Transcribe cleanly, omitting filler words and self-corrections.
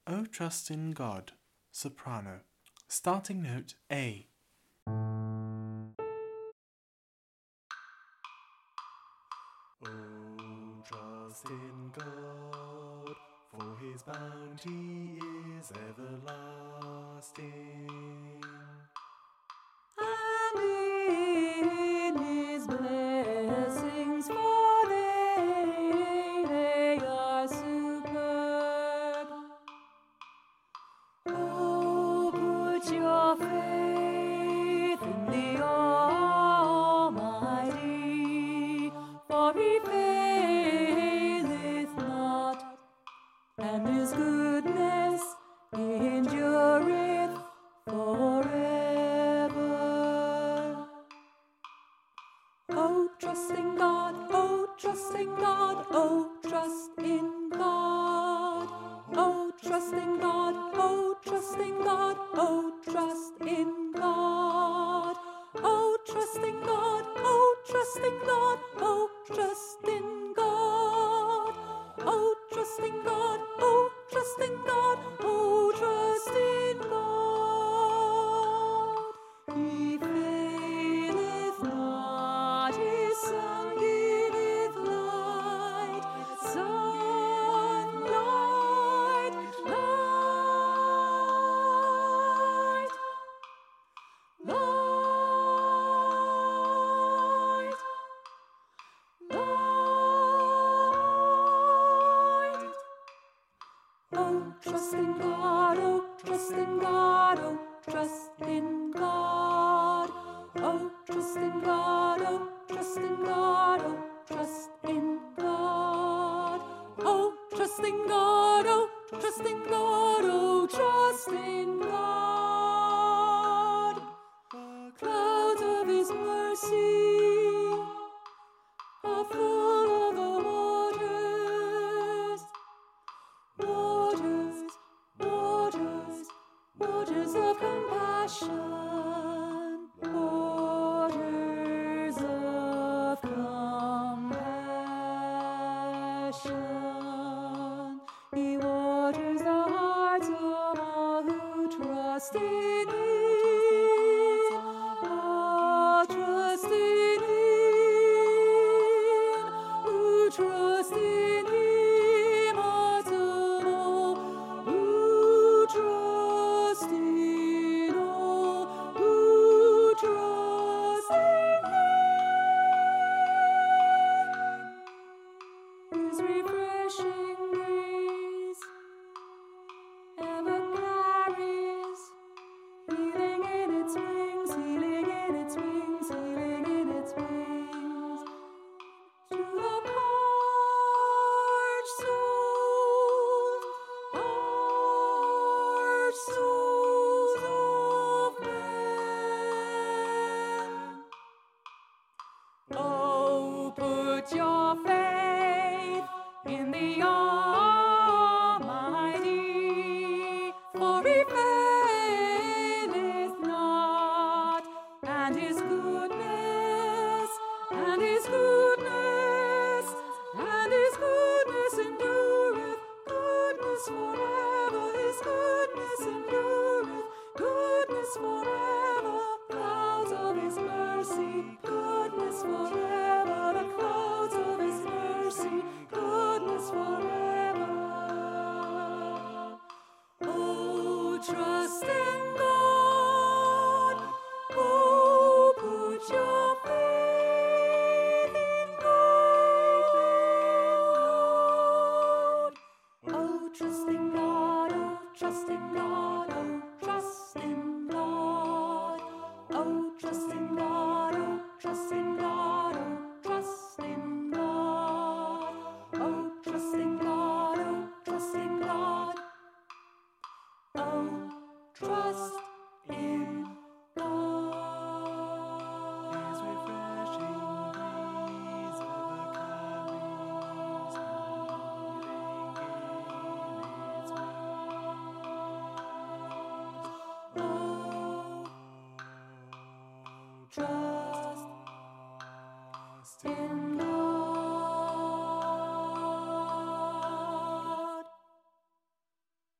O trust in God, soprano. Starting note A. Oh, trust in God, for his bounty is everlasting. And in his blessings, for they are superb. Oh, put your faith in the Almighty, for he faileth not, and his goodness endureth forever. Oh, trust in God, oh, trust in God, oh, trust in God. Oh, trust in God, oh, trust in God, oh, trust in God. Oh, trust in God, oh, trust in God, oh, trust in God. Oh, trust in God, oh, trust in God, oh, trust in God. He faileth not, his sun giveth light, sunlight, light, light, light. Oh, trust in God, oh, trust in God, oh, trust in God. Oh, trust in God, oh, trust in God, oh, trust in God. Oh, trust in God, oh, trust in God, oh, trust in God. The clouds of his mercy are full of the waters. Waters, waters, waters of compassion, waters of compassion. He waters the hearts of all who trust in him. All trust in him, who trust in him, hearts of all who trust in all who trust in him. His refreshing breeze ever carries, healing in its wings, healing in its wings, healing in its wings. To the parched souls of men. Oh, put your faith in the Almighty, for he faileth not, and his goodness, and his goodness, and his goodness endureth, goodness forever, his goodness endureth, goodness forever, clouds of his mercy, goodness forever, the clouds of his mercy, goodness forever. Oh, trust in God, oh, put your faith in God. Oh, trust in God, oh, trust in God,